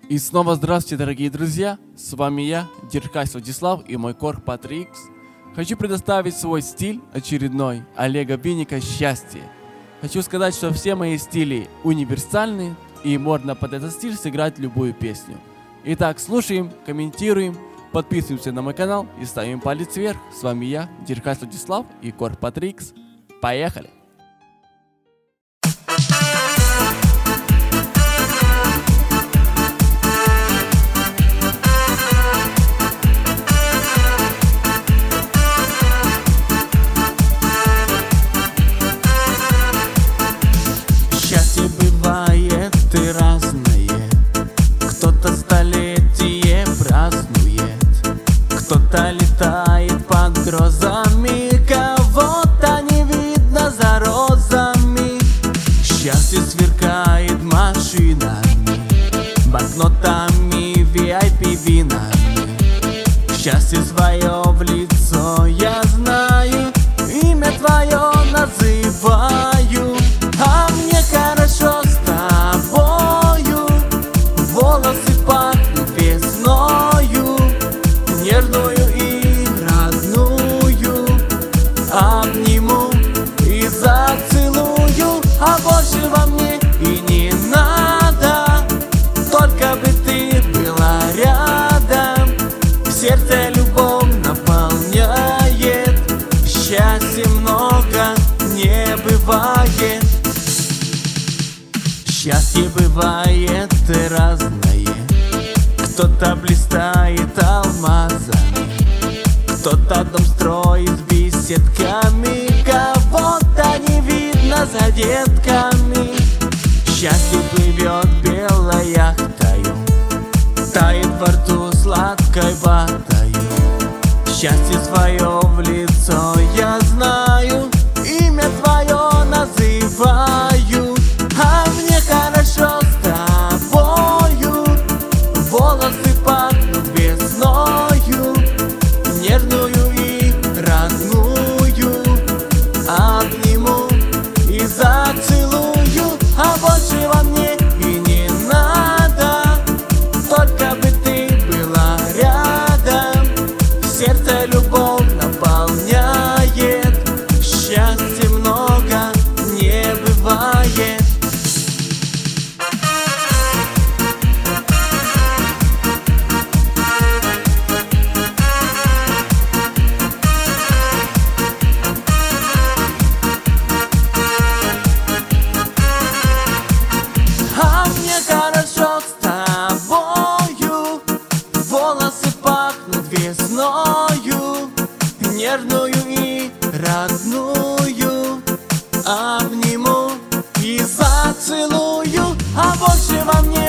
И снова здравствуйте, дорогие друзья! С вами я, Деркач Владислав и мой кор Патрикс. Хочу предоставить свой стиль очередной Олега Винника «Счастье». Хочу сказать, что все мои стили универсальны, и можно под этот стиль сыграть любую песню. Итак, слушаем, комментируем, подписываемся на мой канал и ставим палец вверх. С вами я, Деркач Владислав и кор Патрикс. Поехали! Счастье бывает и разное. Кто-то столетие празднует, кто-то летает под грозами, кого-то не видно за розами. Счастье сверкает машинами, банкнотами, VIP винами. Счастье свое в лицо я знаю, имя твое называю. А мне хорошо с тобою, волосы пахнут весною, нежную и родную. Обниму и зацелую, а больше во мне и не надо. Только бы ты была рядом, сердце любовь наполняет. Счастья много не бывает. Счастье бывает и разное. Кто-то блистает алмазами, кто-то дом строит с беседками, кого-то не видно за детками. Счастье плывет белой яхтою, тает во рту сладкой ватою. Счастье свое в лицо я знаю, имя твое называю. А мне хорошо с тобою, волосы пахнут весною, нежную и родную. Обниму и зацелую, а больше во мне и не надо. Только бы ты была рядом, сердце любовь наполняет. Счастья много не бывает. А мне хорошо с тобою, волосы пахнут весною, нежную и родную. Обниму и зацелую, а больше во мне